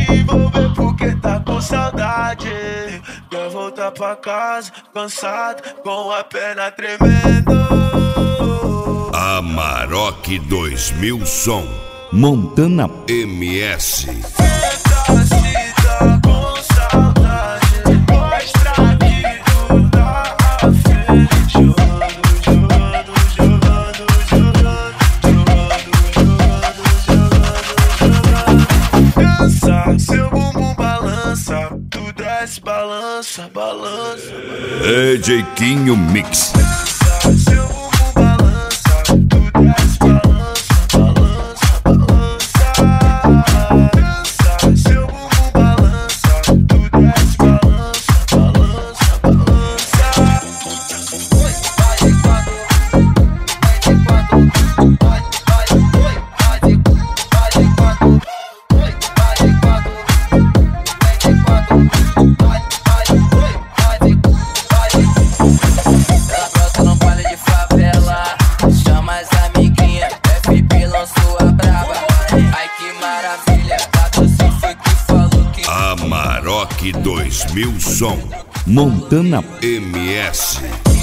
envolver porque tá com saudade. Quer voltar pra casa, cansado, com a perna tremendo. Amarok 2000 som Montana MS. Se tá com saudade, mostra que tu tá afim. Dança, seu bumbum balança, tu desce, balança, balança. É Jeitinho Mix. Seu bumbum balança, tu desce, balança, balança, balança. Dança, seu bumbum balança, tu desce, balança, balança, balança. Oi, vai de quatro, vai de quatro, vai de quatro. Oi, vai de quatro, vai de quatro, vai de Ela brota no baile de favela, chama as amiguinhas, FB lançou a braba. Ai que maravilha, a Crucifixo falou que Amarok 2000 som Montana MS.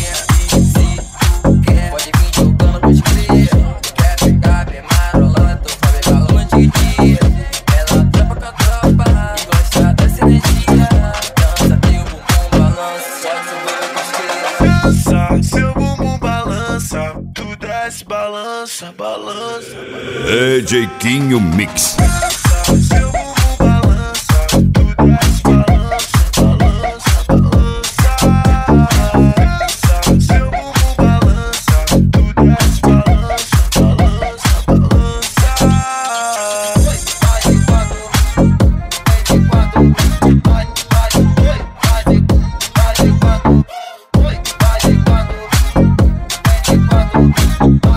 pode vir jogando, pode crer. Quer ficar bem marolando, vai ver balão de dia. Ela tropa com a tropa e gosta dessa energia. Dança, teu bumbum balança, pode subir, pode crer. dança, seu bumbum balança, tu desce, balança, balança. É Jeitinho Mix. Seu bumbum balança, tu desce, balança, balança, balança. Dança, seu bumbum balança, tu desce, balança, balança, balança. Oi, vai de quatro, vai de quatro, vai de quatro. Oi, vai de quatro, vai de quatro.